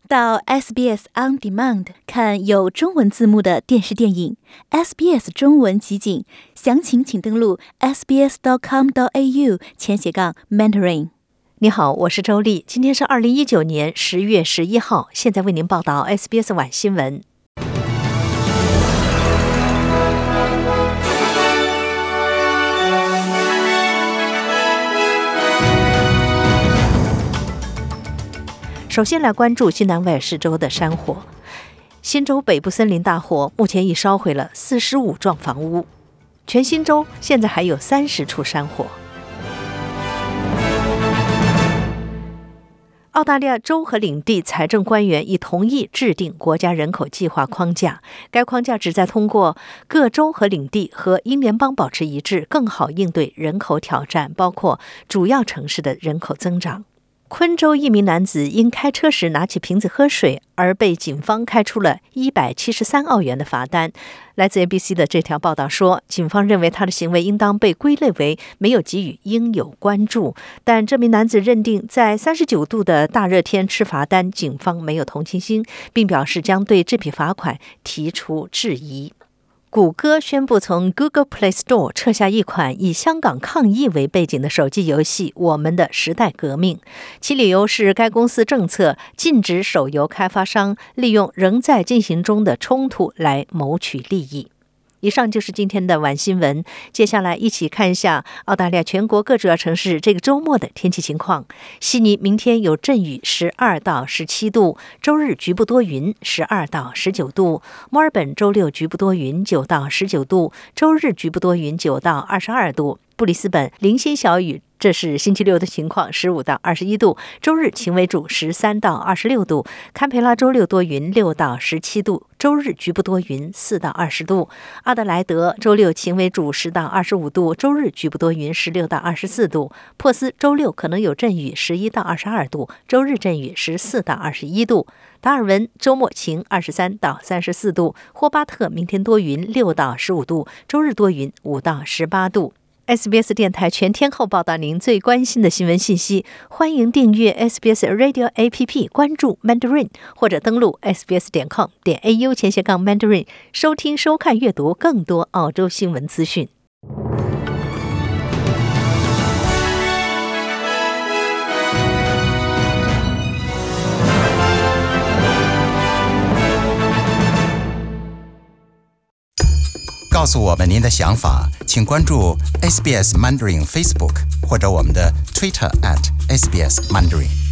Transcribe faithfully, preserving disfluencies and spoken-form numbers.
到 S B S On Demand 看有中文字幕的电视电影 S B S 中文集锦，详情请登录 s b s dot com dot a u 前斜杠 Mandarin。 你好，我是周丽，今天是二零一九年十月十一号，现在为您报道 S B S 晚新闻。首先来关注新南威尔士州的山火。新州北部森林大火目前已烧毁了四十五幢房屋，全新州现在还有三十处山火。澳大利亚州和领地财政官员已同意制定国家人口计划框架，该框架旨在通过各州和领地和英联邦保持一致，更好应对人口挑战，包括主要城市的人口增长。昆州一名男子因开车时拿起瓶子喝水而被警方开出了一百七十三澳元的罚单。来自 A B C 的这条报道说，警方认为他的行为应当被归类为没有给予应有关注，但这名男子认定在三十九度的大热天吃罚单，警方没有同情心，并表示将对这笔罚款提出质疑。谷歌宣布从 Google Play Store 撤下一款以香港抗议为背景的手机游戏《我们的时代革命》，其理由是该公司政策禁止手游开发商利用仍在进行中的冲突来谋取利益。以上就是今天的晚新闻，接下来一起看一下澳大利亚全国各主要城市这个周末的天气情况。悉尼明天有阵雨，十二到十七度；周日局部多云，十二到十九度；墨尔本周六局部多云，九到十九度；周日局部多云，九到二十二度；布里斯本零星小雨，这是星期六的情况，十五到二十一度；周日晴为主，十三到二十六度；堪培拉周六多云，六到十七度；周日局部多云，四到二十度；阿德莱德周六晴为主，十到二十五度；周日局部多云，十六到二十四度；珀斯周六可能有阵雨，十一到二十二度；周日阵雨，十四到二十一度；达尔文周末晴，二十三到三十四度；霍巴特明天多云，六到十五度；周日多云，五到十八度。S B S 电台全天候报道您最关心的新闻信息，欢迎订阅 S B S Radio A P P， 关注 Mandarin 或者登录 s b s dot com dot a u 前斜杠 Mandarin 收听、收看、阅读更多澳洲新闻资讯。 告诉我们您的想法，请关注 S B S Mandarin Facebook 或者我们的 Twitter at S B S Mandarin。